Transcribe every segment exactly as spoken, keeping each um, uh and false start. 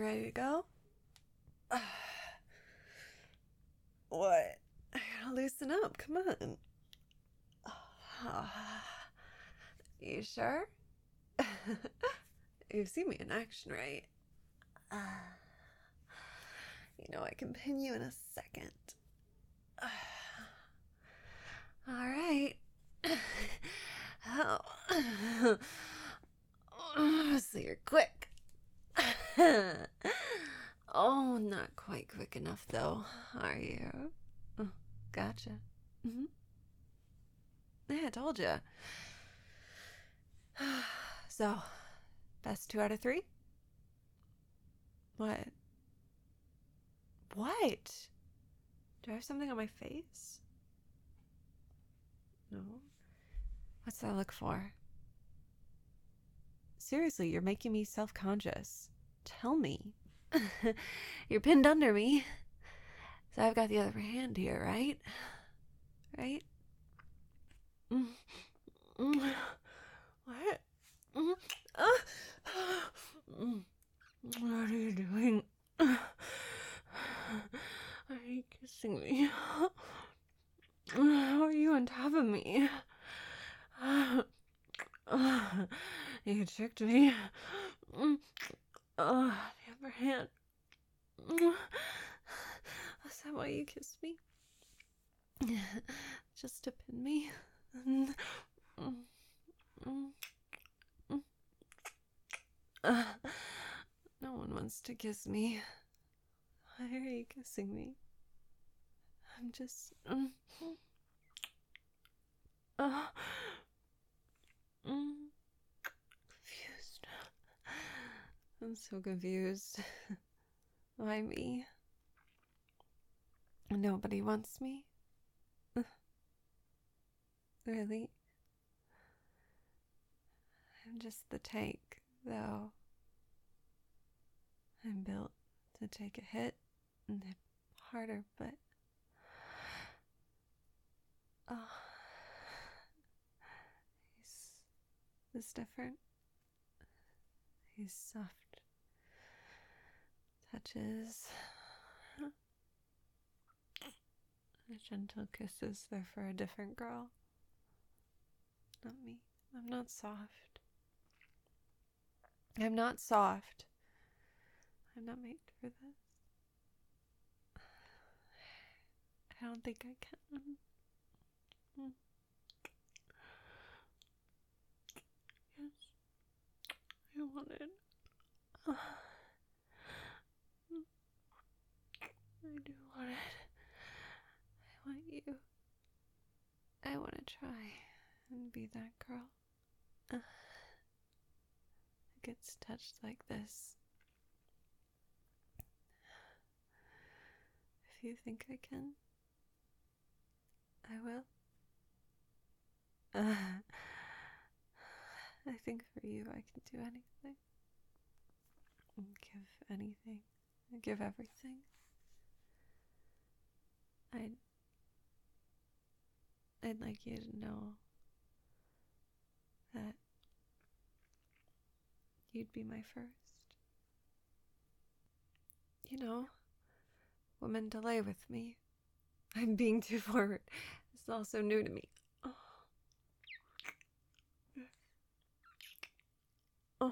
ready to go? What? I gotta loosen up. Come on. You sure? You've seen me in action, right? You know I can pin you in a second. All right. Oh. So you're quick. Oh, not quite quick enough, though, are you? Oh, gotcha. Mm-hmm. Yeah, I told you. So, best two out of three? What? What? Do I have something on my face? No. What's that look for? Seriously, you're making me self-conscious. Tell me. You're pinned under me. So I've got the other hand here, right? Right? Mm. Mm. What? Mm. Uh. Mm. What are you doing? Are you kissing me? How are you on top of me? You tricked me. Oh, the upper hand. Is that why you kissed me? Just to pin me? Uh, no one wants to kiss me. Why are you kissing me? I'm just... Um, uh, um, confused. I'm so confused. Why me? Nobody wants me? Really? I'm just the tank, though. I'm built to take a hit and hit harder, but... Oh... He's... This different. These soft touches. The gentle kisses, they're for a different girl. Not me. I'm not soft. I'm not soft. I'm not made for this. I don't think I can. Mm. Yes. I want it. I do want it. I want you. I want to try and be that girl. Uh, who gets touched like this. If you think I can, I will. Uh, I think for you I can do anything. Give anything. Give everything. I'd, I'd like you to know that you'd be my first. You know, women to lay with me. I'm being too forward. It's also new to me. Oh. Oh.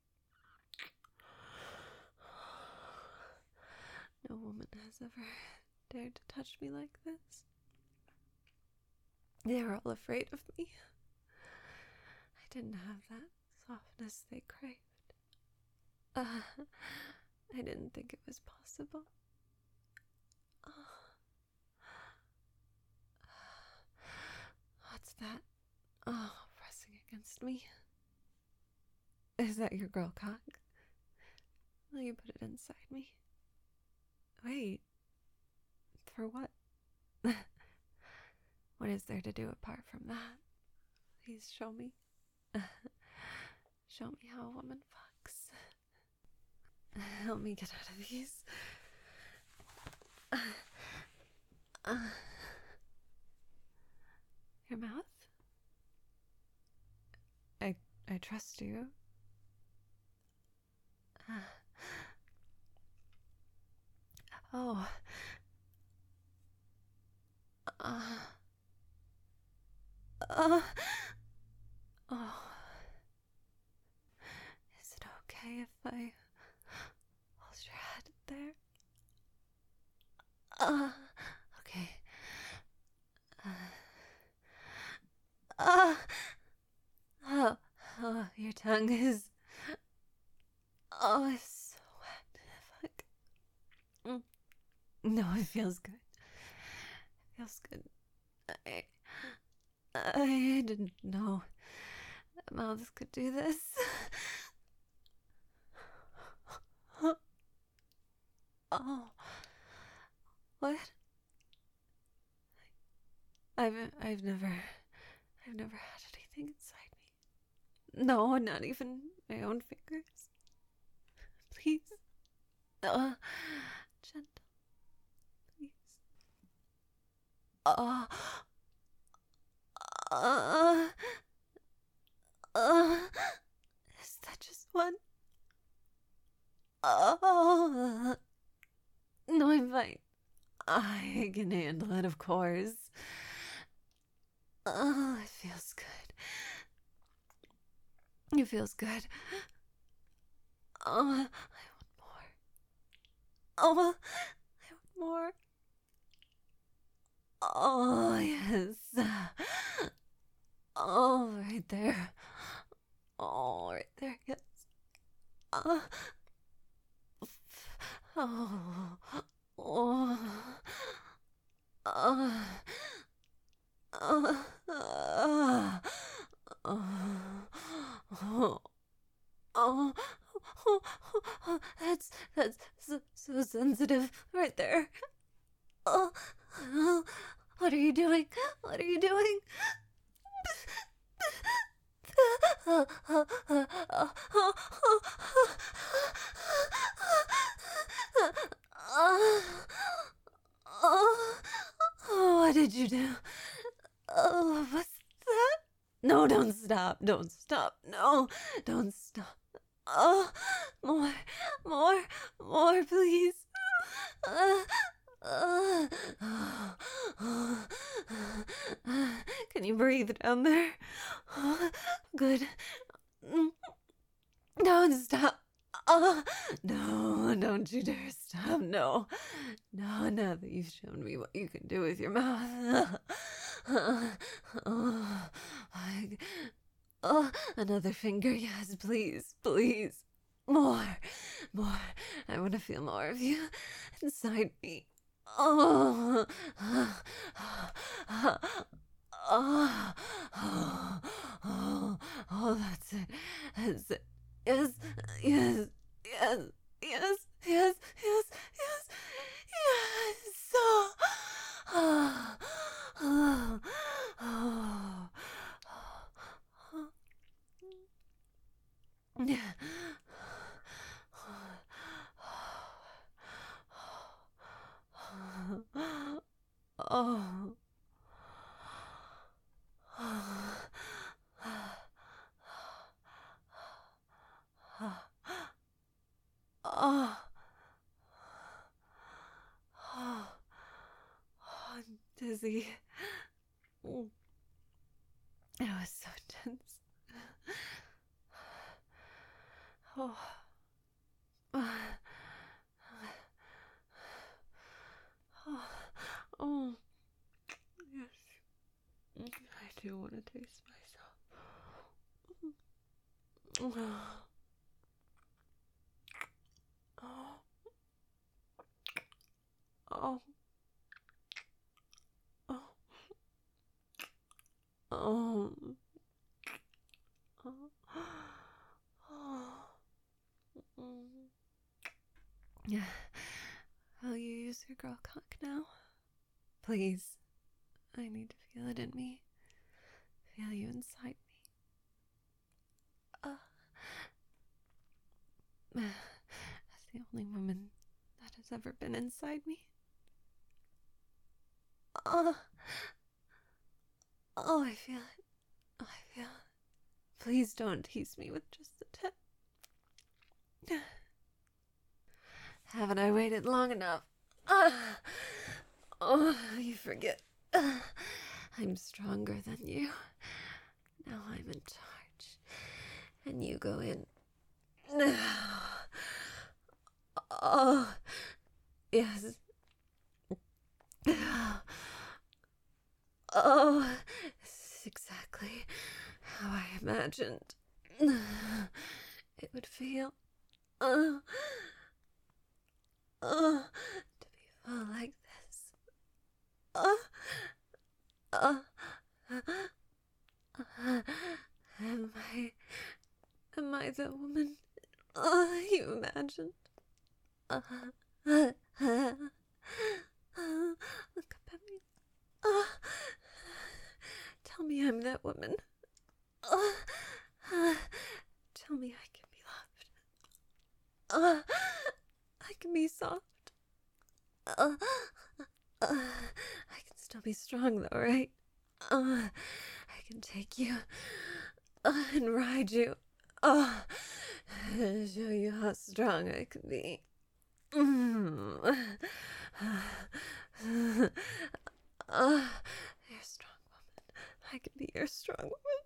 No woman has ever dared to touch me like this. They were all afraid of me. I didn't have that softness they craved. Uh, I didn't think it was possible. Oh. What's that? Oh, pressing against me. Is that your girl cock? Will you put it inside me? Wait. For what? What is there to do apart from that? Please show me. Show me how a woman fucks. Help me get out of these. Uh, uh, your mouth? I I trust you. Uh, Oh. Uh. Uh. Oh. Is it okay if I hold your head there? Uh. Okay. Uh. Uh. Oh. Oh, your tongue is. Oh, it's so wet. Fuck. Mm. No, it feels good. It feels good. I. I didn't know that mouths could do this. Oh. What? I've I've never I've never had anything inside me. No, not even my own fingers. Please. Uh, gentle, please. Uh, uh, uh, is that just one? Oh, no, I'm fine. I can handle it, of course. Oh, it feels good. It feels good. Oh, I want more. Oh, I want more. Oh, yes. Oh, right there. Oh, right there, yes. Uh, oh, oh, uh, uh, uh, oh, oh, oh, that's, that's so, so sensitive right there. Oh, oh, what are you doing? What are you doing? What did you do? Oh, what's that? No, don't stop. Don't stop. No, don't stop. Oh, more, more, more, please. Uh, uh, can you breathe down there? Oh, good. Don't stop. Oh, no, don't you dare stop. No, no, now that you've shown me what you can do with your mouth. Oh, I, oh, another finger. Yes, please, please. More, more. I want to feel more of you inside me. Oh, oh, oh, oh, oh, oh, that's it. That's it. Yes, yes, yes, yes, yes, yes, yes, yes. Oh, oh, oh, oh, oh. Yeah. Oh. Oh. Oh. I'm dizzy. It was so tense. Oh. Oh. Yes. I do want to taste myself. Oh. Oh. Oh. Oh. Oh. Oh. Yeah. Will you use your girl cock now? Please. I need to feel it in me. Feel you inside me. Uh. As the only woman that has ever been inside me. Oh. Oh, I feel it. Oh, I feel it. Please don't tease me with just the tip. Haven't I waited long enough? Ah. Oh, you forget. Uh, I'm stronger than you. Now I'm in charge. And you go in. Now. Oh, yes. Oh, this is exactly how I imagined it would feel. Oh, oh, to be full like this. Oh, oh, am I, am I the woman oh, you imagined? Uh, uh, uh, uh, look up at me. Uh, tell me I'm that woman. Uh, uh, tell me I can be loved. Uh, I can be soft. Uh, uh, I can still be strong though, right? Uh, I can take you uh, and ride you. Uh, show you how strong I can be. Mm. Uh, you're a strong woman. I can be your strong woman.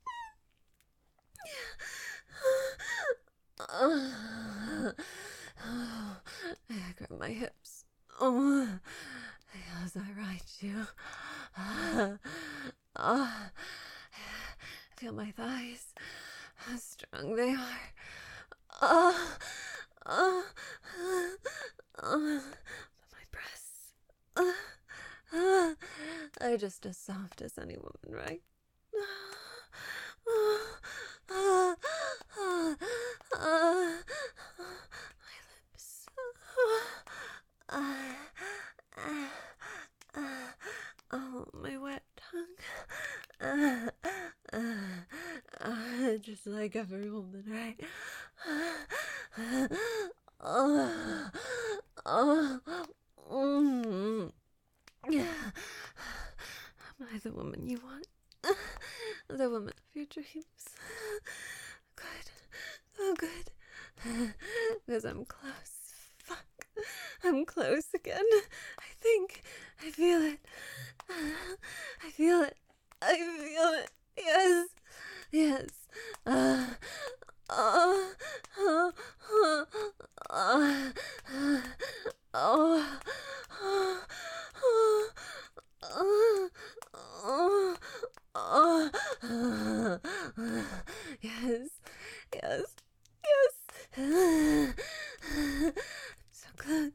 Uh, oh, I grab my hips. Oh, as I ride you. Uh, oh, feel my thighs. How strong they are. Oh, oh, oh, my breasts. Uh, uh, are just as soft as any woman, right? Uh, uh, uh, uh, my lips. Uh, uh, uh, oh, my wet tongue. Uh, uh, uh, just like every woman, right? Uh, oh, oh, mm. Am I the woman you want? The woman of your dreams? Good. Oh, good. Because I'm close. Fuck. I'm close again. I think. I feel it. I feel it. I feel it. Yes. Yes. Uh, uh, uh, uh, uh, oh, oh, oh, oh, oh, oh, yes, yes, yes. I'm so close.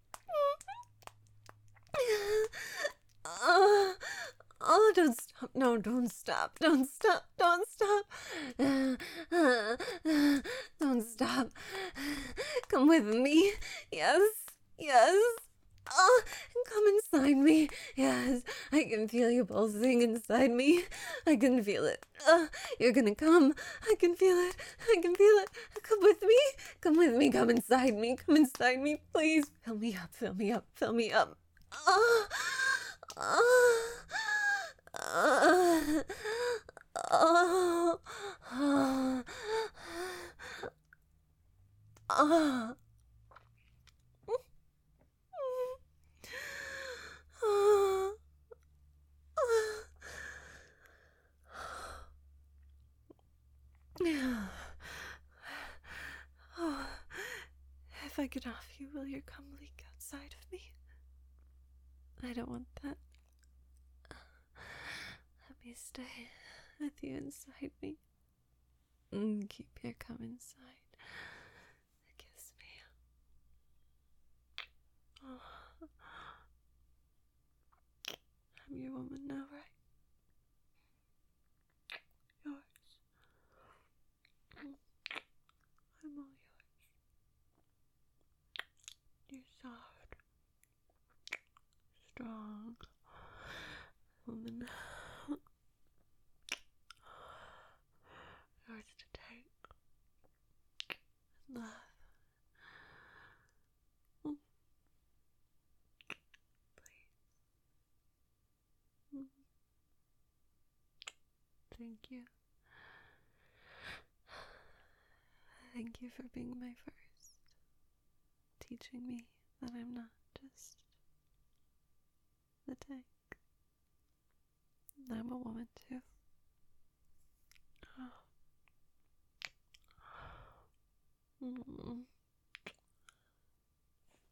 Oh, oh, don't stop. No, don't stop. Don't stop. Don't stop. Don't stop. Come with me. Yes. Yes. Oh, come inside me. Yes, I can feel you pulsing inside me. I can feel it. Uh, you're gonna come. I can feel it. I can feel it. Come with me. Come with me. Come inside me. Come inside me. Please. Fill me up. Fill me up. Fill me up. Oh, oh, oh, oh, oh, oh. Oh, oh, if I get off you, will your cum leak outside of me? I don't want that. Let me stay with you inside me. Mm, keep your cum inside. Kiss me. Oh, I'm your woman now, right? Yours. I'm all yours. You're soft, strong woman. Yours to take and love. Mm. Please. Mm. Thank you. Thank you for being my first, teaching me that I'm not just I'm a woman too. Mm.